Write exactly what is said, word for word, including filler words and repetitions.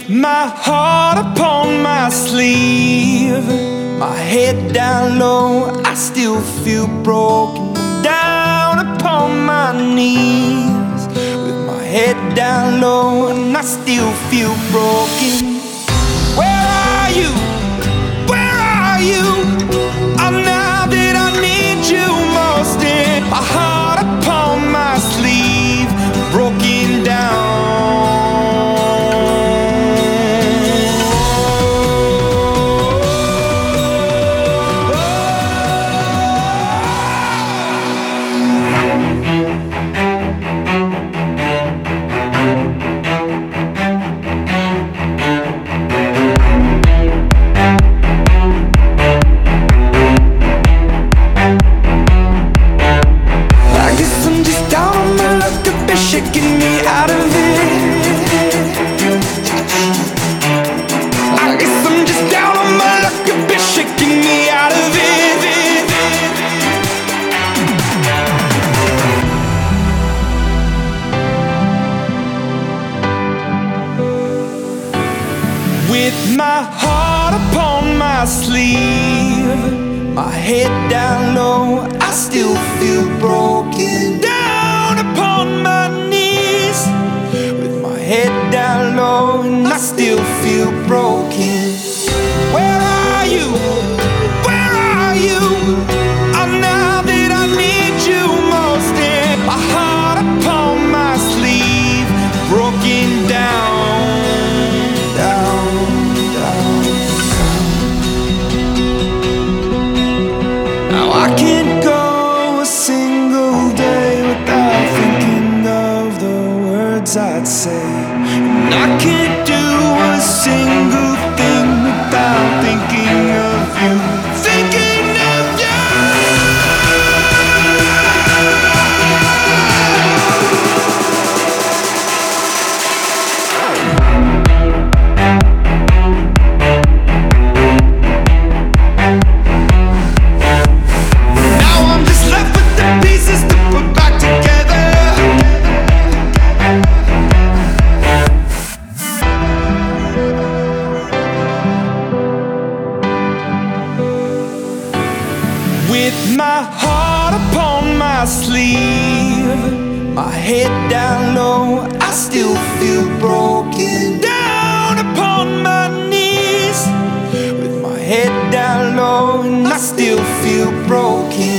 my heart upon my sleeve, my head down low, I still feel broken. Down upon my knees, with my head down low, and I still feel broken. Where are you? Where are you? Oh, now that I need you most, in my heart upon my sleeve, broken down. Shaking me out of it. I guess I'm just down on my luck, a bit shaking me out of it. With my heart upon my sleeve, my head down low, I still feel broken. Down upon my knees, with my head down low, and I still feel broken. Where are you? Where are you? Oh, now that I need you most, in my heart upon my sleeve, broken down, down, down, down. Now I can't go a single day without thinking of the words I'd say, and I can't do a single thing without thinking of you, thinking of you. Now I'm just left with the pieces to put back together. With my heart upon my sleeve, my head down low, I still feel broken. Down upon my knees, with my head down low, and I still feel broken.